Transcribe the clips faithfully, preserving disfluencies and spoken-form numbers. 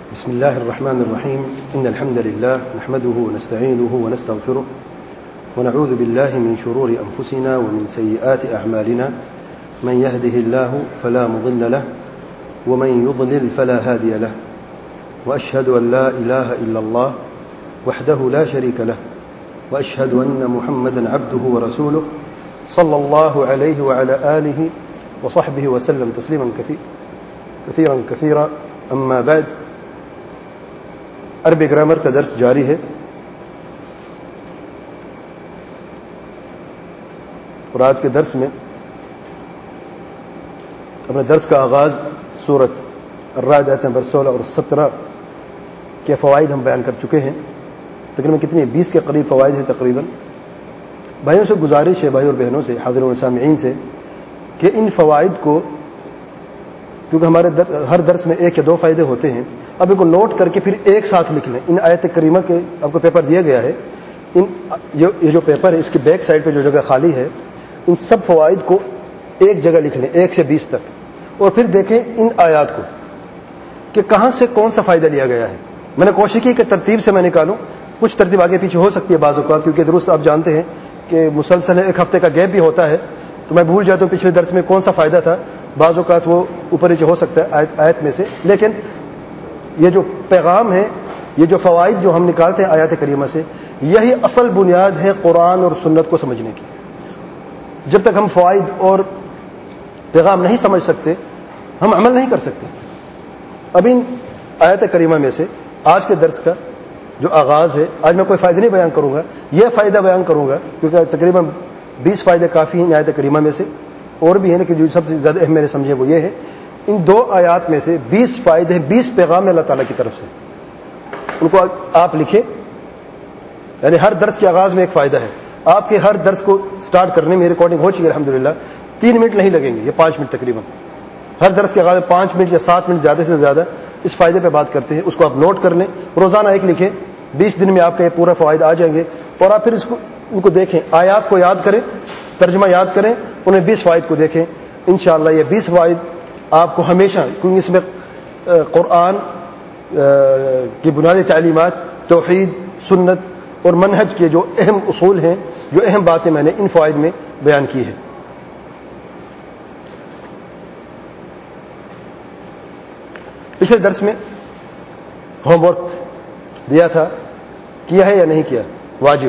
بسم الله الرحمن الرحيم. إن الحمد لله نحمده ونستعينه ونستغفره ونعوذ بالله من شرور أنفسنا ومن سيئات أعمالنا. من يهده الله فلا مضل له ومن يضلل فلا هادي له وأشهد أن لا إله إلا الله وحده لا شريك له وأشهد أن محمدا عبده ورسوله صلى الله عليه وعلى آله وصحبه وسلم تسليما كثيرا كثيرا. أما بعد، عربی گرامر کا درس جاری ہے اور آج کے درس میں اپنے درس کا آغاز سورۃ الرعد آیت نمبر سولہ اور سترہ کے فوائد ہم بیان کر چکے ہیں. تقریباً کتنے بیس کے قریب فوائد ہیں تقریباً. بھائیوں سے گزارش ہے، بھائیوں اور بہنوں سے، حاضرین و سامعین سے، کہ ان فوائد کو، کیونکہ ہمارے در ہر درس میں ایک یا دو فائدے ہوتے ہیں، اب ان کو نوٹ کر کے پھر ایک ساتھ لکھ لیں. ان آیت کریمہ کے آپ کو پیپر دیا گیا ہے، ان یہ جو پیپر ہے اس کی بیک سائڈ پہ جو جگہ خالی ہے، ان سب فوائد کو ایک جگہ لکھ لیں، ایک سے بیس تک، اور پھر دیکھیں ان آیات کو کہ کہاں سے کون سا فائدہ لیا گیا ہے. میں نے کوشش کی کہ ترتیب سے میں نکالوں. کچھ ترتیب آگے پیچھے ہو سکتی ہے بعض اوقات، کیونکہ درست آپ جانتے ہیں کہ مسلسل ایک ہفتے کا گیپ بھی ہوتا ہے، تو میں بھول جاتا ہوں پچھلے درس میں کون سا فائدہ تھا. بعض اوقات وہ اوپر نیچے ہو سکتا ہے آیت, آیت میں سے، لیکن یہ جو پیغام ہے، یہ جو فوائد جو ہم نکالتے ہیں آیات کریمہ سے، یہی اصل بنیاد ہے قرآن اور سنت کو سمجھنے کی. جب تک ہم فوائد اور پیغام نہیں سمجھ سکتے، ہم عمل نہیں کر سکتے. اب ان آیات کریمہ میں سے آج کے درس کا جو آغاز ہے، آج میں کوئی فائدہ نہیں بیان کروں گا، یہ فائدہ بیان کروں گا کیونکہ تقریباً بیس فائدے کافی ہیں آیات کریمہ میں سے، اور بھی ہیں، لیکن جو سب سے زیادہ اہم میں نے سمجھے وہ یہ ہے. ان دو آیات میں سے بیس فائدے، بیس پیغام اللہ تعالیٰ کی طرف سے، ان کو آپ لکھیں. یعنی ہر درس کے آغاز میں ایک فائدہ ہے. آپ کے ہر درس کو سٹارٹ کرنے میں ریکارڈنگ ہو چکی ہے الحمدللہ، تین منٹ نہیں لگیں گے، یہ پانچ منٹ تقریباً. ہر درس کے آغاز میں پانچ منٹ یا سات منٹ زیادہ سے زیادہ اس فائدے پہ بات کرتے ہیں. اس کو آپ نوٹ کر لیں، روزانہ ایک لکھیں. بیس دن میں آپ کا یہ پورا فوائد آ جائیں گے، اور آپ پھر اس کو ان کو دیکھیں، آیات کو یاد کریں، ترجمہ یاد کریں، انہیں بیس فوائد کو دیکھیں. انشاءاللہ یہ بیس فوائد آپ کو ہمیشہ، کیونکہ اس میں قرآن کی بنیادی تعلیمات، توحید، سنت اور منہج کے جو اہم اصول ہیں، جو اہم باتیں میں نے ان فوائد میں بیان کی ہے. پچھلے درس میں ہوم ورک دیا تھا، کیا ہے یا نہیں کیا؟ واجب.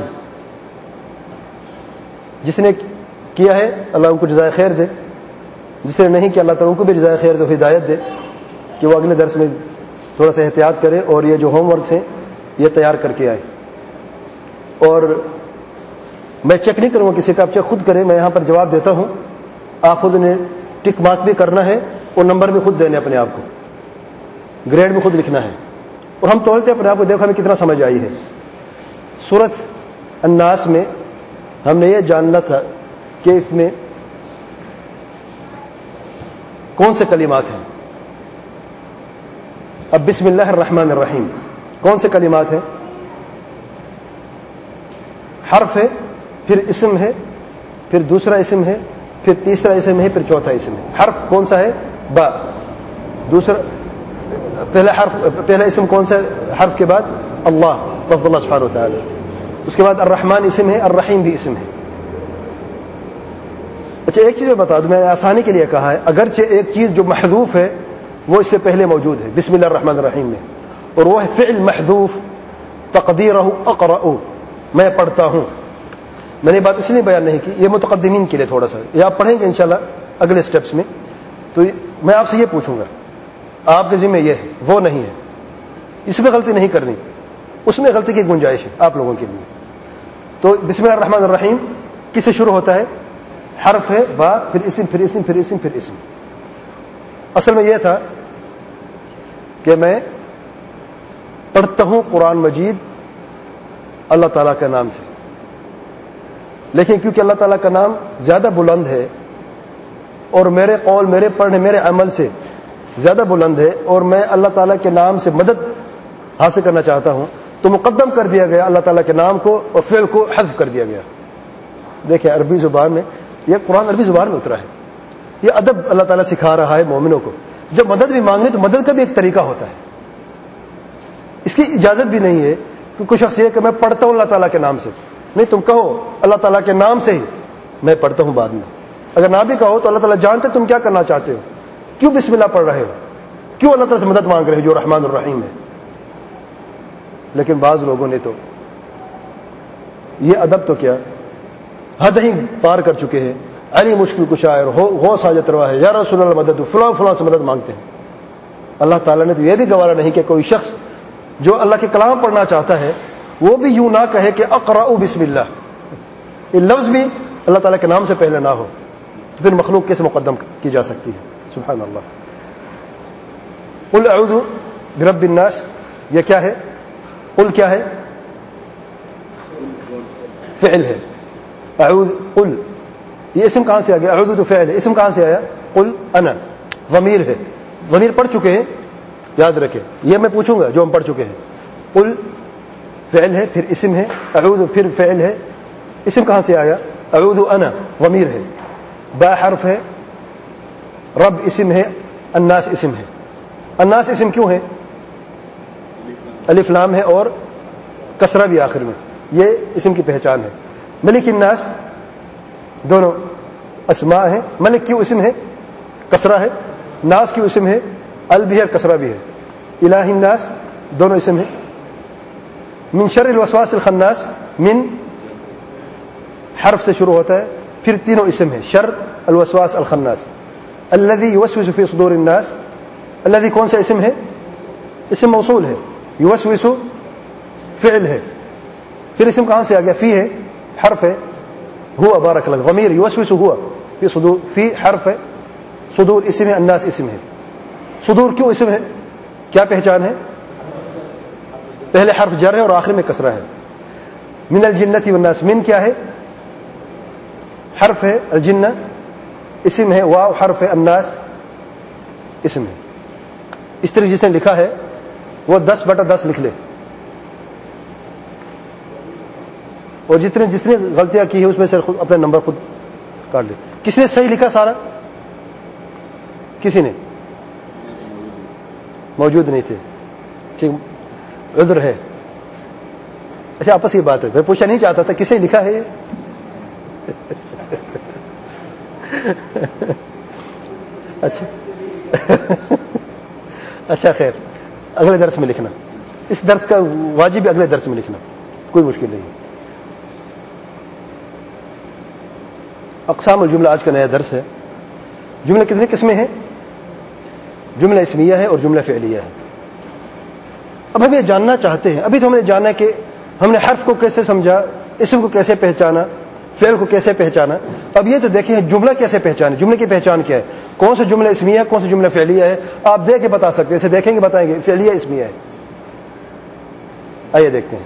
جس نے کیا ہے اللہ ان کو جزائے خیر دے، جس نے نہیں کیا اللہ تعالیٰ ان کو بھی جزائے خیر دے، ہدایت دے کہ وہ اگلے درس میں تھوڑا سا احتیاط کرے اور یہ جو ہوم ورکس ہیں یہ تیار کر کے آئے. اور میں چیک نہیں کروں گا کسی کا، آپ چیک خود کریں. میں یہاں پر جواب دیتا ہوں، آپ خود نے ٹک مارک بھی کرنا ہے اور نمبر بھی خود دینے اپنے آپ کو، گریڈ بھی خود لکھنا ہے. اور ہم تولتے اپنے آپ کو، دیکھو ہمیں کتنا سمجھ آئی ہے. سورۃ الناس میں ہم نے یہ جاننا تھا کہ اس میں کون سے کلمات ہیں. اب بسم اللہ الرحمن الرحیم کون سے کلمات ہیں؟ حرف ہے، پھر اسم ہے، پھر دوسرا اسم ہے، پھر تیسرا اسم ہے، پھر چوتھا اسم ہے. حرف کون سا ہے؟ با. دوسرا پہلا حرف، پہلا اسم کون سا ہے حرف کے بعد؟ اللہ، لفظ اللہ سبحانہ و تعالی. اس کے بعد الرحمن اسم ہے، الرحیم بھی اسم ہے. اچھا ایک چیز میں بتا دوں، میں نے آسانی کے لیے کہا ہے، اگرچہ ایک چیز جو محذوف ہے وہ اس سے پہلے موجود ہے بسم اللہ الرحمن الرحیم میں، اور وہ ہے فعل محذوف تقدیرہ اقرأ، میں پڑھتا ہوں. میں نے بات اس لیے بیان نہیں کی، یہ متقدمین کے لیے تھوڑا سا، یہ آپ پڑھیں گے انشاءاللہ اگلے سٹیپس میں. تو میں آپ سے یہ پوچھوں گا، آپ کے ذمہ یہ ہے، وہ نہیں ہے، اس میں غلطی نہیں کرنی، اس میں غلطی کی گنجائش ہے آپ لوگوں کے لیے. تو بسم اللہ الرحمن الرحیم کس سے شروع ہوتا ہے؟ حرف ہے، با، پھر اسم، پھر اسم، پھر اسم، پھر اسم. اصل میں یہ تھا کہ میں پڑھتا ہوں قرآن مجید اللہ تعالیٰ کے نام سے، لیکن کیونکہ اللہ تعالیٰ کا نام زیادہ بلند ہے اور میرے قول، میرے پڑھنے، میرے عمل سے زیادہ بلند ہے، اور میں اللہ تعالیٰ کے نام سے مدد حاصل کرنا چاہتا ہوں، تو مقدم کر دیا گیا اللہ تعالیٰ کے نام کو اور فعل کو حذف کر دیا گیا. دیکھیں عربی زبان میں، یہ قرآن عربی زبان میں اترا ہے، یہ ادب اللہ تعالیٰ سکھا رہا ہے مومنوں کو. جب مدد بھی مانگنے تو مدد کا بھی ایک طریقہ ہوتا ہے. اس کی اجازت بھی نہیں ہے کہ کوئی شخص یہ کہ میں پڑھتا ہوں اللہ تعالیٰ کے نام سے. نہیں, تم کہو اللہ تعالیٰ کے نام سے ہی میں پڑھتا ہوں بعد میں. اگر نہ بھی کہو تو اللہ تعالیٰ جانتے تم کیا کرنا چاہتے ہو, کیوں بسم اللہ پڑھ رہے ہو, کیوں اللہ تعالیٰ سے مدد مانگ رہے ہو جو رحمان الرحیم ہے. لیکن بعض لوگوں نے تو یہ ادب تو کیا حد ہی پار کر چکے ہیں. علی مشکل کشا ہے, غوث حاجت روا ہے, یا رسول اللہ مدد, فلاں فلاں سے مدد مانگتے ہیں. اللہ تعالیٰ نے تو یہ بھی گوارا نہیں کہ کوئی شخص جو اللہ کے کلام پڑھنا چاہتا ہے وہ بھی یوں نہ کہے کہ اقرأ بسم اللہ, یہ لفظ بھی اللہ تعالیٰ کے نام سے پہلے نہ ہو, تو پھر مخلوق کیسے مقدم کی جا سکتی ہے. سبحان اللہ. قل اعوذ برب الناس, یہ کیا ہے؟ قل کیا ہے؟ فعل ہے. اعوذ قل, یہ اسم کہاں سے آ گیا؟ اعوذ تو فعل ہے, اسم کہاں سے آیا؟ قل انا, ضمیر ہے. ضمیر پڑھ چکے ہیں, یاد رکھیں, یہ میں پوچھوں گا جو ہم پڑھ چکے ہیں. قل فعل ہے, پھر اسم ہے, اعوذ پھر فعل ہے, اسم کہاں سے آیا؟ اعوذ انا, ضمیر ہے. با حرف ہے, رب اسم ہے, الناس اسم ہے. الناس اسم کیوں ہے؟ الف لام ہے اور کسرہ بھی آخر میں, یہ اسم کی پہچان ہے. ملک الناس دونوں اسماء ہیں. ملک کیوں اسم ہے؟ کسرہ ہے. ناس کیوں اسم ہے؟ ال بھی ہے اور کسرہ بھی ہے. الہ الناس دونوں اسم ہیں. من شر الوسواس الخناس, من حرف سے شروع ہوتا ہے, پھر تینوں اسم ہیں. شر, الوسواس, الخناس. الذی یوسوس فی صدور الناس, الذی کون سا اسم ہے؟ اسم موصول ہے. یوسوس فعل ہے. پھر اسم کہاں سے آ گیا؟ فی ہے, حرف ہے. ہوا, بارک اللہ, ضمیر یوسوس ہوا, فی صدور, فی حرف ہے, صدور اسم ہے, الناس اسم ہے. صدور کیوں اسم ہے؟ کیا پہچان ہے؟ پہلے حرف جر ہے اور آخر میں کسرہ ہے. من الجنۃ والناس, من کیا ہے؟ حرف ہے, الجنہ اسم ہے, واو حرف ہے, الناس اسم ہے. اس طرح جس نے لکھا ہے وہ دس بٹا دس لکھ لے, اور جتنے جتنے غلطیاں کی ہیں اس میں سے خود اپنے نمبر خود کاٹ لے. کس نے صحیح لکھا سارا؟ کسی نے موجود نہیں تھے, ٹھیک, عذر ہے. اچھا آپس کی بات ہے, میں پوچھنا نہیں چاہتا تھا کسے لکھا ہے یہ. اچھا اچھا خیر, اگلے درس میں لکھنا. اس درس کا واجب اگلے درس میں لکھنا, کوئی مشکل نہیں. اقسام الجملہ آج کا نیا درس ہے. جملے کتنے قسمیں ہیں؟ جملہ اسمیہ ہے اور جملہ فعلیہ ہے. اب ہم یہ جاننا چاہتے ہیں, ابھی تو ہم نے جانا کہ ہم نے حرف کو کیسے سمجھا, اسم کو کیسے پہچانا, فعل کو کیسے پہچانا. اب یہ تو دیکھیں جملہ کیسے پہچانے, جملے کی پہچان کیا ہے, کون سا جملہ اسمیہ ہے, کون سا جملہ فعلیہ ہے. آپ دیکھ کے بتا سکتے ہیں, اسے دیکھیں گے بتائیں گے فعلیہ اسمیہ ہے. آئیے دیکھتے ہیں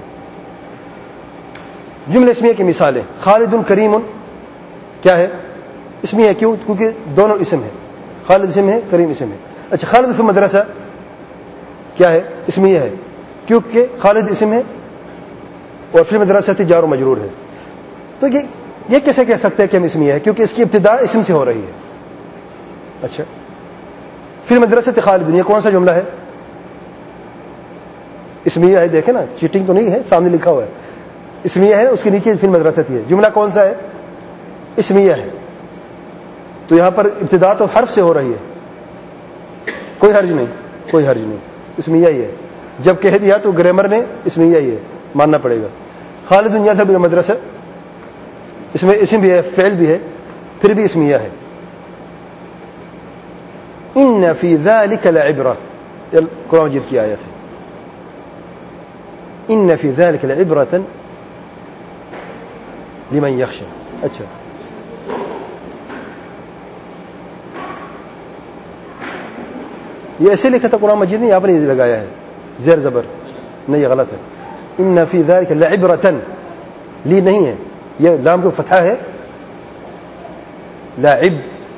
جملہ اسمیہ کی مثالیں. خالد کریم کیا ہے؟ اسمیہ ہے. کیوں؟ کیونکہ دونوں اسم ہے, خالد اسم ہے, کریم اسم ہے. اچھا خالد فی مدرسہ کیا ہے؟ اسمیہ ہے, کیونکہ خالد اسم ہے اور فی مدرسہ جار و مجرور ہے. تو یہ یہ کیسے کہہ سکتے ہیں کہ ہم اسمیہ ہے؟ کیونکہ اس کی ابتدا اسم سے ہو رہی ہے. اچھا فی مدرسہ خالد, یہ کون سا جملہ ہے؟ اسمیہ ہے. دیکھیں نا, چیٹنگ تو نہیں ہے, سامنے لکھا ہوا ہے اسمیہ ہے, اس کے نیچے فی مدرسہ ہے. جملہ کون سا ہے؟ اسمیہ ہے. تو یہاں پر ابتدا تو حرف سے ہو رہی ہے, کوئی حرج نہیں, کوئی حرج نہیں, اسمیہ ہی ہے. جب کہہ دیا تو گرامر نے اسمیہ ہی ہے, ماننا پڑے گا. خالد یذهب الى المدرسہ, اس میں اسم بھی ہے, فعل بھی ہے, پھر بھی اسمیہ ہے. ان فی ذلک لعبرہ, قرآن مجید کی آیت ہے. ان فی ذلک لعبرۃ لمن یخشی. اچھا یہ ایسے لکھا تھا قرآن مجید نے, یہاں پر نہیں لگایا ہے زیر زبر, نہیں یہ غلط ہے. ان فی ذلک لعبرۃ, لی نہیں ہے, یہ لام کو فتحہ ہے, لعب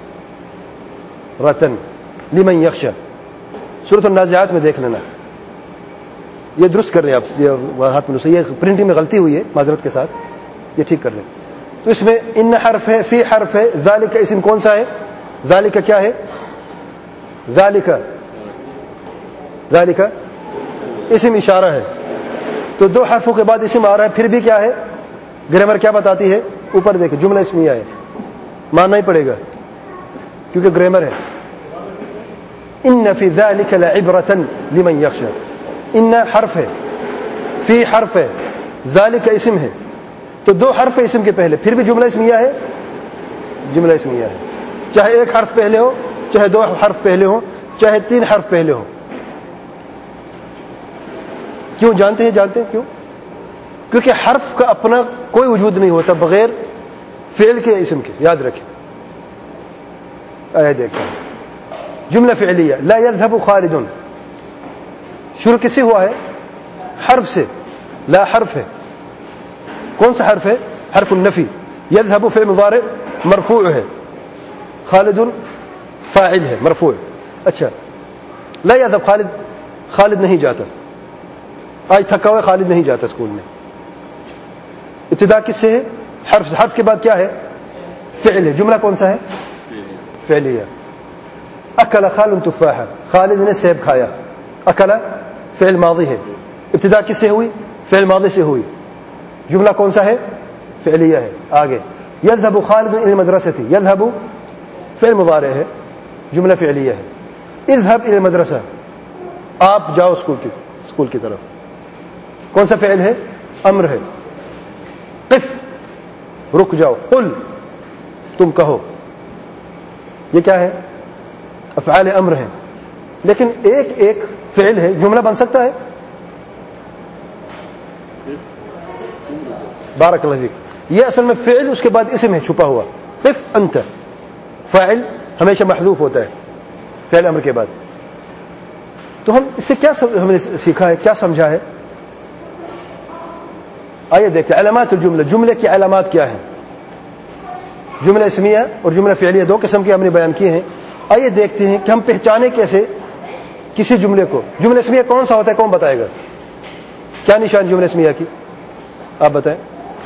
رتن لمن یخشی. سورۃ النازعات میں دیکھ لینا, یہ درست کر رہے ہیں آپ, یہ ہاتھ میں یہ پرنٹنگ میں غلطی ہوئی ہے, معذرت کے ساتھ یہ ٹھیک کر رہے ہیں. تو اس میں ان حرف ہے, فی حرف ہے, ذالک اسم کون سا ہے؟ ذالک کیا ہے؟ ذالک ذالک اسم اشارہ ہے، تو دو حرفوں کے بعد اسم آ رہا ہے، پھر بھی کیا ہے؟ گرامر کیا بتاتی ہے؟ اوپر دیکھیں جملہ اسمیہ ہے، ماننا ہی پڑے گا کیونکہ گرامر ہے. ان فی ذلک لعبرۃ لمن یخشی، ان حرف ہے، فی حرف ہے، ذالک اسم ہے، تو دو حرف ہے اسم کے پہلے، پھر بھی جملہ اسمیہ ہے، جملہ اسمیہ ہے، چاہے ایک حرف پہلے ہو، چاہے دو حرف پہلے ہو، چاہے تین حرف پہلے ہو. کیوں جانتے ہیں؟ جانتے ہیں کیوں؟ کیونکہ حرف کا اپنا کوئی وجود نہیں ہوتا بغیر فعل کے اسم کے، یاد رکھیں. آئے دیکھیں جملہ فعلیہ، لا يذهب خالد، شروع کس سے ہوا ہے؟ حرف سے. لا حرف ہے، کون سا حرف ہے؟ حرف النفی. يذهب فعل مضارع مرفوع ہے، خالد فاعل ہے مرفوع. اچھا، لا يذهب خالد، خالد نہیں جاتا، آج تھکا ہوا خالد نہیں جاتا اسکول میں. ابتدا کس سے ہے؟ حرف سے. حرف کے بعد کیا ہے؟ فعل ہے. جملہ کون سا ہے؟ فعلیہ. اکل خالد تفاحا، خالد نے سیب کھایا. اکل فعل ماضی ہے، ابتدا کس سے ہوئی؟ فعل ماضی سے ہوئی. جملہ کون سا ہے؟ فعلیہ ہے. آگے يذهب خالد الى المدرسة، يذهب فعل مضارع ہے، جملہ فعلیہ ہے. اذهب الى المدرسة، آپ جاؤ اسکول کی اسکول کی طرف. کون سا فعل ہے؟ امر ہے. قف، رک جاؤ. قل، تم کہو. یہ کیا ہے؟ افعال امر ہیں، لیکن ایک ایک فعل ہے، جملہ بن سکتا ہے. بارک اللہ فیک. یہ اصل میں فعل، اس کے بعد اسم ہے چھپا ہوا. قف انت، فاعل ہمیشہ محذوف ہوتا ہے فعل امر کے بعد. تو ہم اس سے کیا ہم نے سیکھا ہے، کیا سمجھا ہے؟ آئیے دیکھتے ہیں علامات الجملہ. جملے کی علامات کیا ہیں؟ جملہ اسمیہ اور جملہ فعلیہ دو قسم کے ہم نے بیان کیے ہیں. آئیے دیکھتے ہیں کہ ہم پہچانے کیسے کسی جملے کو. جملہ اسمیہ کون سا ہوتا ہے؟ کون بتائے گا؟ کیا نشان جملہ اسمیہ کی؟ آپ بتائیں.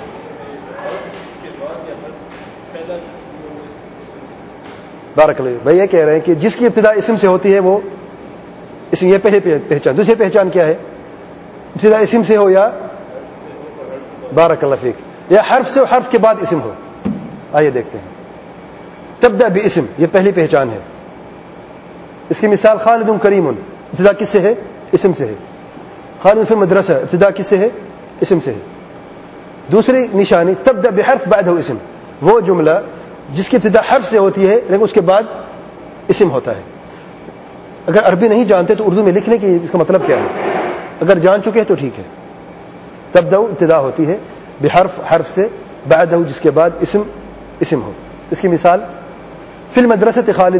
بارک اللہ. بھائی یہ کہہ رہے ہیں کہ جس کی ابتدا اسم سے ہوتی ہے وہ اسم. یہ پہلے پہچان. دوسری پہچان کیا ہے؟ ابتدا اسم سے ہو یا بارک اللہ فیک یا حرف سے، حرف کے بعد اسم ہو. آئیے دیکھتے ہیں. تبدأ باسم، یہ پہلی پہچان ہے. اس کی مثال خالد کریم، ابتدا کس سے ہے؟ اسم سے ہے. خالد فی مدرسہ، ابتدا کس سے ہے؟ اسم سے ہے. دوسری نشانی تبدأ بحرف بعدہ اسم، وہ جملہ جس کی ابتدا حرف سے ہوتی ہے لیکن اس کے بعد اسم ہوتا ہے. اگر عربی نہیں جانتے تو اردو میں لکھنے کی اس کا مطلب کیا ہے. اگر جان چکے تو ٹھیک ہے. تبدأ ابتدا ہوتی ہے بحرف، حرف سے، بعدہ جس کے بعد اسم اسم ہو. اس کی مثال فی المدرسۃ خالد،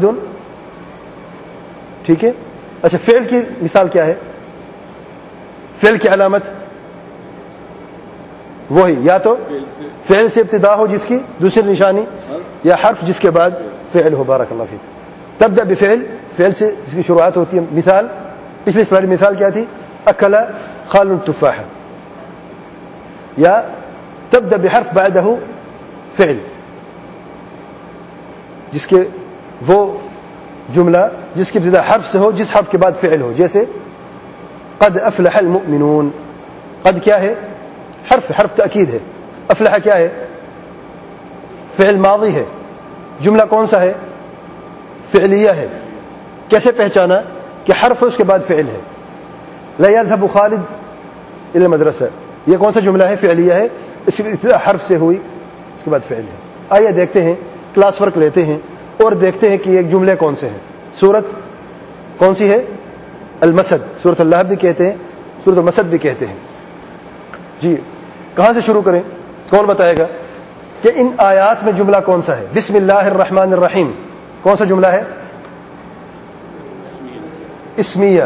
ٹھیک ہے. اچھا، فعل کی مثال کیا ہے؟ فعل کی علامت وہی یا تو فعل سے ابتدا ہو جس کی دوسری نشانی، یا حرف جس کے بعد فعل ہو. بارک اللہ فیک. تبدأ بفعل، فعل سے جس کی شروعات ہوتی ہے. مثال پچھلی ساری مثال کیا تھی؟ اکل خالد التفاح. یا تبدأ بحرف بعدہ فعل، جس کے وہ جملہ جس کی ابتدا حرف سے ہو، جس حرف کے بعد فعل ہو. جیسے قد افلح المؤمنون. قد کیا ہے؟ حرف، حرف تأکید ہے. افلح کیا ہے؟ فعل ماضی ہے. جملہ کون سا ہے؟ فعلیہ ہے. کیسے پہچانا کہ حرف ہے اس کے بعد فعل ہے؟ لا يذهب خالد الى المدرسہ، یہ کون سا جملہ ہے؟ فعلیہ ہے. اس کی ابتدا حرف سے ہوئی، اس کے بعد فعل ہے. آئیے دیکھتے ہیں، کلاس ورک لیتے ہیں اور دیکھتے ہیں کہ یہ جملے کون سے ہیں. سورت کون سی ہے؟ المسد. سورت اللہ بھی کہتے ہیں، سورت المسد بھی کہتے ہیں. جی کہاں سے شروع کریں؟ کون بتائے گا کہ ان آیات میں جملہ کون سا ہے؟ بسم اللہ الرحمن الرحیم کون سا جملہ ہے؟ اسمیہ.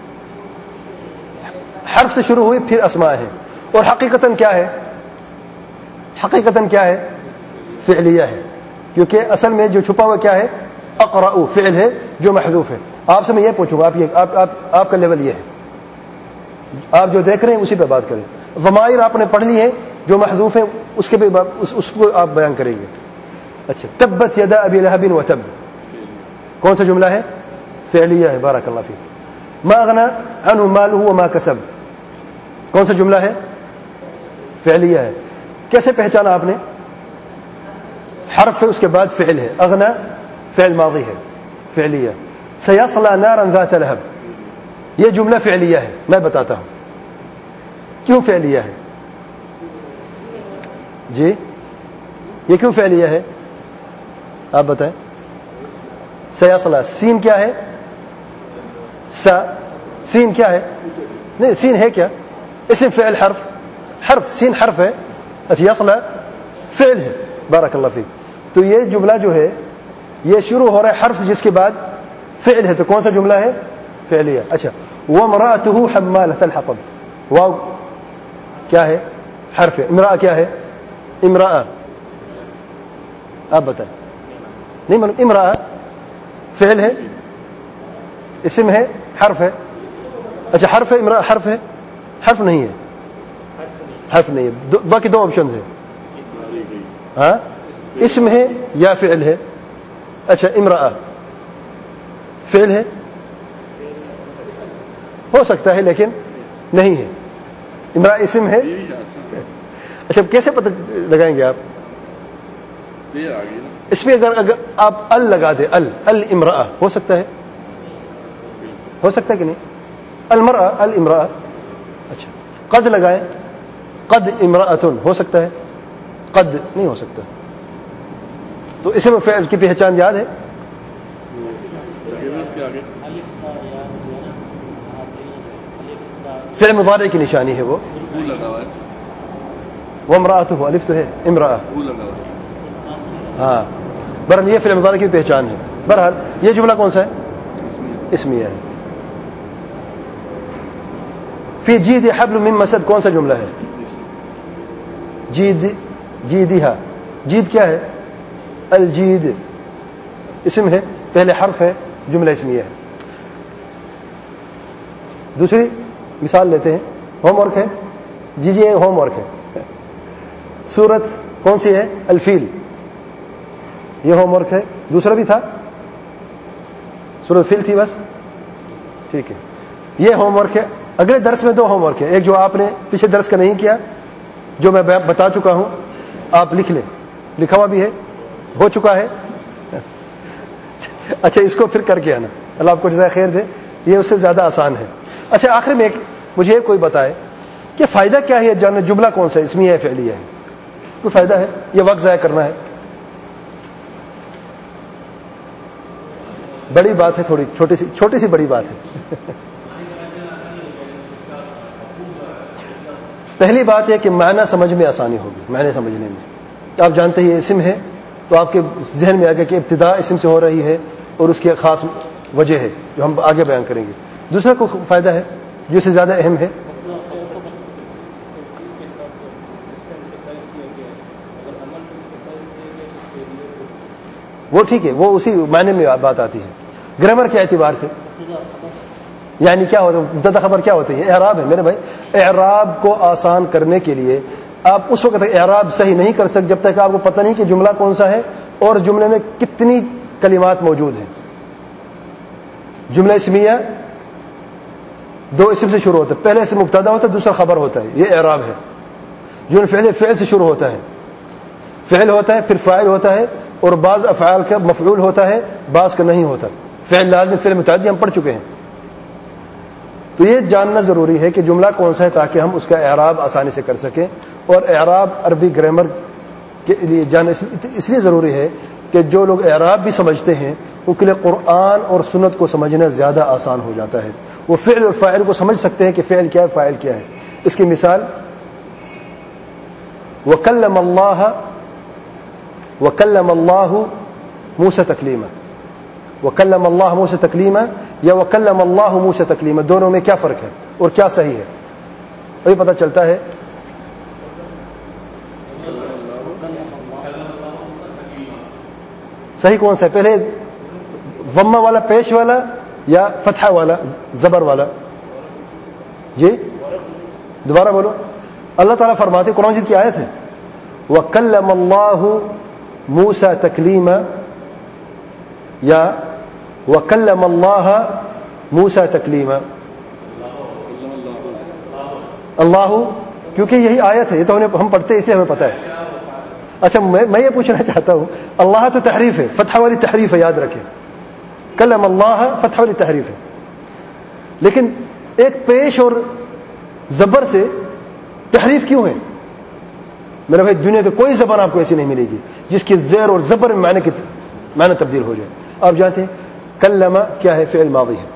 حرف سے شروع ہوئی پھر اسماء ہے. اور حقیقتاً کیا ہے؟ حقیقتاً کیا ہے؟ فعلیہ ہے. کیونکہ اصل میں جو چھپا ہوا کیا ہے؟ اقرأ فعل ہے جو محذوف ہے. آپ سے میں یہ پوچھوں گا، آپ یہ آپ آپ آپ کا لیول یہ ہے، آپ جو دیکھ رہے ہیں اسی پہ بات کریں. ضمائر آپ نے پڑھ لی ہے جو محذوف ہے، اس کے بھی اس, اس کو آپ بیان کریں گے. اچھا، تبت یدا ابی لہب وتب کون سا جملہ ہے؟ فعلیہ ہے. بارک اللہ فیک. ما اغنى عنہ مالہ وما کسب کون سا جملہ ہے؟ فعلیہ ہے. کیسے پہچانا آپ نے؟ حرف ہے اس کے بعد فعل ہے. اغنى فعل ماضی ہے فعلیہ. سیصلی نارا ذات لہب یہ جملہ فعلیہ ہے. میں بتاتا ہوں کیوں فعلیہ ہے. جی یہ کیوں فعلیہ ہے آپ بتائیں. سیصلی سین کیا ہے؟ سا سین کیا ہے؟ نہیں سین ہے کیا؟ اسم فعل حرف حرف سین حرف ہے. اچھا یصلی فعل ہے. بارک اللہ فیک. تو یہ جملہ جو ہے یہ شروع ہو رہا ہے حرف جس کے بعد فعل ہے. تو کون سا جملہ ہے؟ فعلیہ. اچھا وامرأته حمالة الحطب واو کیا ہے؟ حرف ہے. امرأة کیا ہے؟ امرأة آپ بتائیں. نہیں معلوم. امرأة فعل ہے اسم ہے حرف ہے. اچھا حرف ہے. امرأة حرف ہے؟ حرف نہیں ہے. حرف نہیں ہے. باقی دو آپشنز ہیں. ہاں اسم ہے یا فعل ہے؟ اچھا امرأة فعل ہے ہو سکتا ہے لیکن نہیں ہے. امرأة اسم ہے. اچھا کیسے پتہ لگائیں گے آپ؟ اس میں اگر اگر آپ ال لگا دیں ال الامرأة ہو سکتا ہے ہو سکتا ہے کہ نہیں؟ المرأة الامرأة. اچھا قد لگائیں قد امرأة ہو سکتا ہے؟ قد نہیں ہو سکتا. تو اسم فعل کی پہچان یاد ہے؟ فعل مضارع کی نشانی ہے وہ وامرأته الف تو ہے امرأة. ہاں بہرحال یہ فعل مضارع کی پہچان ہے. بہرحال یہ جملہ کون سا ہے؟ اسمیہ ہے. فی جید حبل من مسد کون سا جملہ ہے؟ جید جیدھا. جید کیا ہے؟ الجید اسم ہے پہلے حرف ہے جملہ اسمیہ ہے. دوسری مثال لیتے ہیں. ہوم ورک ہے جی جی ہوم ورک ہے. سورت کون سی ہے؟ الفیل. یہ ہوم ورک ہے. دوسرا بھی تھا سورت فیل تھی بس. ٹھیک ہے یہ ہوم ورک ہے. اگلے درس میں دو ہوم ورک ہے. ایک جو آپ نے پچھلے درس کا نہیں کیا جو میں بتا چکا ہوں آپ لکھ لیں. لکھا ہوا بھی ہے ہو چکا ہے. اچھا اس کو پھر کر کے آنا. اللہ آپ کو جزائے خیر دے. یہ اس سے زیادہ آسان ہے. اچھا آخر میں ایک مجھے کوئی بتائے کہ فائدہ کیا ہے جاننا جملہ کون سا اسمیہ ہے فعلیہ ہے؟ کوئی فائدہ ہے؟ یہ وقت ضائع کرنا ہے؟ بڑی بات ہے تھوڑی چھوٹی سی چھوٹی سی بڑی بات ہے. پہلی بات ہے کہ معنی سمجھ میں آسانی ہوگی. معنی سمجھنے میں آپ جانتے ہیں اسم ہے تو آپ کے ذہن میں آ گیا کہ ابتدا اسم سے ہو رہی ہے اور اس کی خاص وجہ ہے جو ہم آگے بیان کریں گے. دوسرا کو فائدہ ہے جو اس سے زیادہ اہم ہے وہ ٹھیک ہے وہ اسی معنی میں بات آتی ہے. گرامر کے اعتبار سے یعنی کیا ہوتا ہے؟ مبتدا خبر کیا ہوتی ہے؟ اعراب ہے میرے بھائی. اعراب کو آسان کرنے کے لیے آپ اس وقت اعراب صحیح نہیں کر سکتے جب تک آپ کو پتہ نہیں کہ جملہ کون سا ہے اور جملے میں کتنی کلمات موجود ہیں. جملہ اسمیہ دو اسم سے شروع ہوتا ہے. پہلے سے مبتدا ہوتا ہے دوسرا خبر ہوتا ہے. یہ اعراب ہے. جو فعل فعل سے شروع ہوتا ہے فعل ہوتا ہے پھر فاعل ہوتا ہے اور بعض افعال کا مفعول ہوتا ہے بعض کا نہیں ہوتا. فعل لازم فعل متعدی ہم پڑھ چکے ہیں. تو یہ جاننا ضروری ہے کہ جملہ کون سا ہے تاکہ ہم اس کا اعراب آسانی سے کر سکیں. اور اعراب عربی گرامر کے لیے جاننا اس لیے ضروری ہے کہ جو لوگ اعراب بھی سمجھتے ہیں ان کے لیے قرآن اور سنت کو سمجھنا زیادہ آسان ہو جاتا ہے. وہ فعل اور فاعل کو سمجھ سکتے ہیں کہ فعل کیا ہے فاعل کیا ہے. اس کی مثال وَكَلَّمَ اللَّهَ وَكَلَّمَ اللَّهُ مُوسَى تَكْلِيمًا. وَكَلَّمَ اللَّهُ مُوسَى تَكْلِيمًا یا وَكَلَّمَ اللَّهُ مُوسَى تَكْلِيمًا دونوں میں کیا فرق ہے اور کیا صحیح ہے؟ ابھی پتہ چلتا ہے. صحیح کون سا ہے؟ پہلے ضمہ والا پیش والا یا فتحہ والا زبر والا؟ جی دوبارہ بولو. اللہ تعالیٰ فرماتے قرآن مجید کی آیت ہے وَكَلَّمَ اللَّهُ مُوسَى تَكْلِيمًا یا وَكَلَّمَ اللَّهَ مُوسَى تَكْلِيمًا. اللہ، کیونکہ یہی آیت ہے، یہ تو ہم پڑھتے ہیں اس لیے ہمیں پتہ ہے. اچھا میں میں یہ پوچھنا چاہتا ہوں، اللہ تو تحریف ہے، فتح والی تحریف ہے، یاد رکھیں. کلم اللہ فتح والی تحریف ہے، لیکن ایک پیش اور زبر سے تحریف کیوں ہے؟ میرے بھائی دنیا کے کوئی زبان آپ کو ایسی نہیں ملے گی جس کی زیر اور زبر میں معنی کی معنی تبدیل ہو جائے. آپ جانتے ہیں کلم کیا ہے؟ فعل ماضی ہے.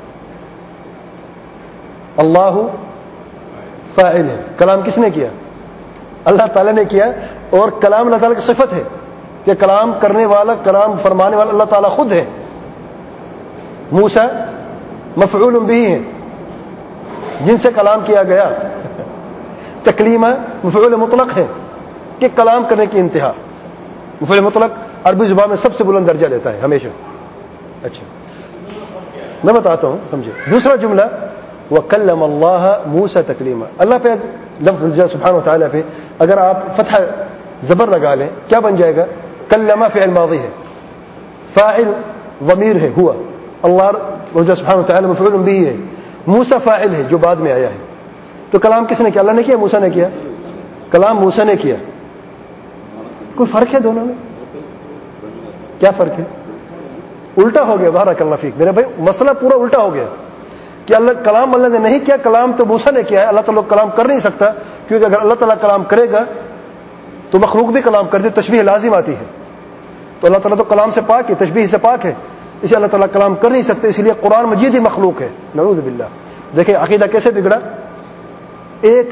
اللہ فاعل ہے. کلام کس نے کیا؟ اللہ تعالیٰ نے کیا. اور کلام اللہ تعالیٰ کی صفت ہے کہ کلام کرنے والا، کلام فرمانے والا اللہ تعالیٰ خود ہے. موسیٰ مفعول بھی ہے جن سے کلام کیا گیا. تکلیمہ مفعول مطلق ہے کہ کلام کرنے کی انتہا. مفعول مطلق عربی زبان میں سب سے بلند درجہ لیتا ہے ہمیشہ. اچھا میں بتاتا ہوں سمجھے. دوسرا جملہ وَكَلَّمَ اللَّهَ مُوسَى تَكْلِيمًا. اللہ پہ لفظ سبحانہ وتعالی پہ اگر آپ فتح زبر لگا لیں کیا بن جائے گا؟ کلمہ فعل ماضی ہے، فاعل ضمیر ہے ہوا، اللہ سبحانہ وتعالی مفعول بھی ہے، موسیٰ فاعل ہے جو بعد میں آیا ہے. تو کلام کس نے کیا؟ اللہ نے کیا موسیٰ نے کیا؟ کلام موسیٰ نے کیا. کوئی فرق ہے دونوں میں؟ کیا فرق ہے؟ الٹا ہو گیا. بارک اللہ فیک. میرے بھائی مسئلہ پورا الٹا ہو گیا کہ اللہ کلام اللہ نے نہیں کیا، کلام تو موسیٰ نے کیا ہے. اللہ تعالیٰ کلام کر نہیں سکتا کیونکہ اگر اللہ تعالیٰ کلام کرے گا تو مخلوق بھی کلام کرتے، تشبیہ لازم آتی ہے. تو اللہ تعالیٰ تو کلام سے پاک ہے، تشبیہ سے پاک ہے، اس لیے اللہ تعالیٰ کلام کر نہیں سکتے. اس لیے قرآن مجید ہی مخلوق ہے. نعوذ باللہ. دیکھیں عقیدہ کیسے بگڑا. ایک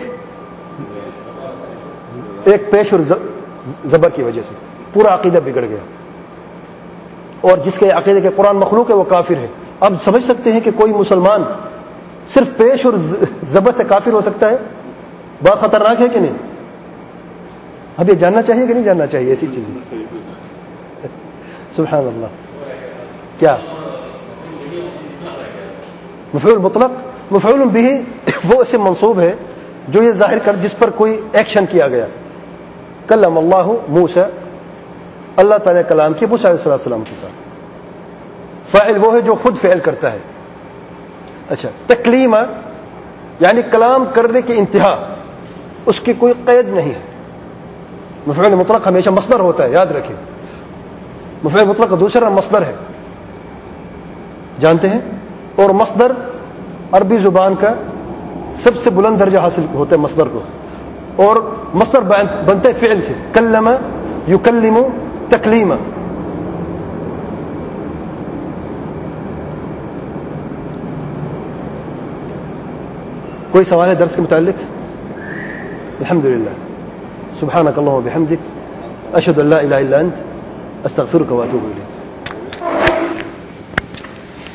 ایک پیش اور زبر کی وجہ سے پورا عقیدہ بگڑ گیا. اور جس کے عقیدے کے قرآن مخلوق ہے وہ کافر ہے. اب سمجھ سکتے ہیں کہ کوئی مسلمان صرف پیش اور زبر سے کافر ہو سکتا ہے. بات خطرناک ہے کہ نہیں؟ اب یہ جاننا چاہیے کہ نہیں جاننا چاہیے ایسی چیزیں؟ سبحان اللہ. کیا مفعول مطلق؟ مفعول بھی وہ اسم منصوب ہے جو یہ ظاہر کر جس پر کوئی ایکشن کیا گیا. کلم اللہ موسیٰ، اللہ تعالیٰ نے کلام کیا موسیٰ علیہ السلام کے ساتھ. فاعل وہ ہے جو خود فعل کرتا ہے. اچھا تکلیمہ یعنی کلام کرنے کی انتہا، اس کی کوئی قید نہیں ہے. مفعول مطلق ہمیشہ مصدر ہوتا ہے، یاد رکھیں. مفعول مطلق کا دوسرا مصدر ہے، جانتے ہیں. اور مصدر عربی زبان کا سب سے بلند درجہ حاصل ہوتا ہے مصدر کو. اور مصدر بنتا ہے فعل سے. کلم یکلم تکلیما. کوئی سوال ہے درس کے متعلق؟ الحمدللہ. سبحانک اللہم و بحمدک، اشہد ان لا الہ الا انت، استغفرک و اتوب الیک.